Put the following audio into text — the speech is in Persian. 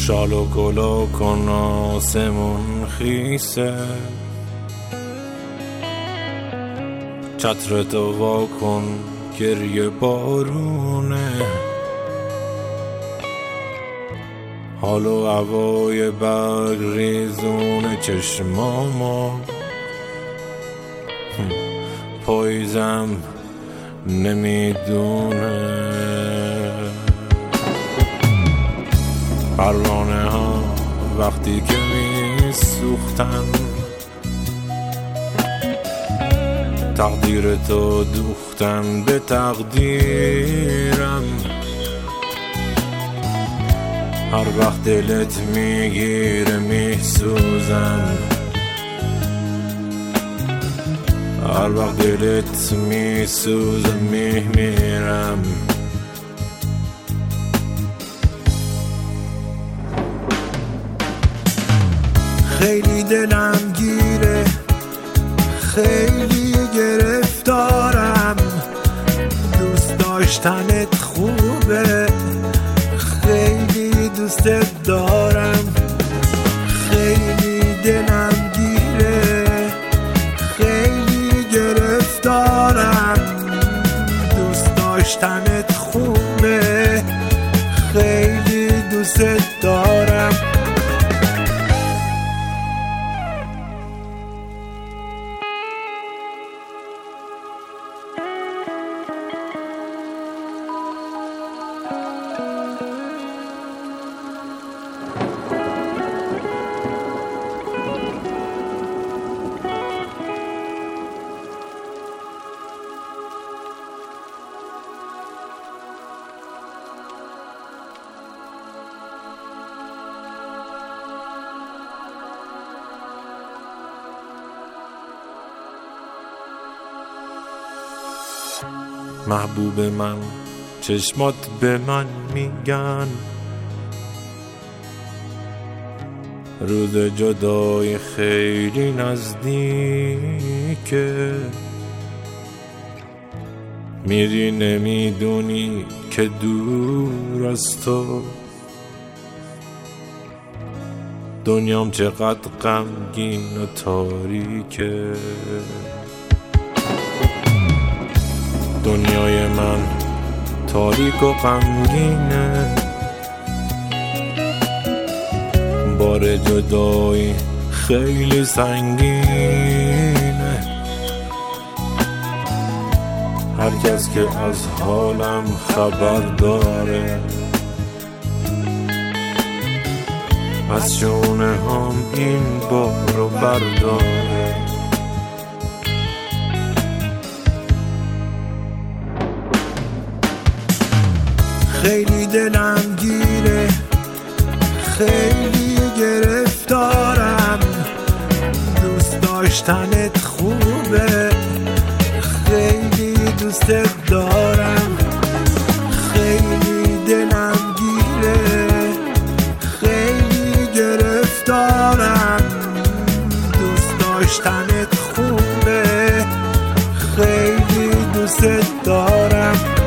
شال و گلا کن آسمون خیسه، چترتو وا کن گریه بارونه، حال و هوای برگ ریزون چشمامو، پاییزم نمیدونه. پروانه ها وقتی که میسوختن، تقدیر تو دوختن به تقدیرم. هر وقت دلت میگیره میسوزم، هر وقت دلت میسوزه میمیرم. خیلی دلم گیره، خیلی گرفتارم، دوست داشتنت خوبه، خیلی دوستت دارم. خیلی دلم گیره، خیلی گرفتارم، دوست داشتنت خوبه، خیلی دوستت دارم. محبوب من چشمات به من میگن، روز جدای خیلی نزدیکه. میری نمیدونی که دور از تو دنیام چقدر غمگین و تاریکه. دنیای من تاریک و غمگینه، بار جدایی خیلی سنگینه. هر کس که از حالم خبر داره، از شونه هم این بارو برداره. خیلی دلم گیره، خیلی گرفتارم، دوست داشتنت خوبه، خیلی دوستت دارم. خیلی دلم گیره، خیلی گرفتارم، دوست داشتنت خوبه، خیلی دوستت دارم.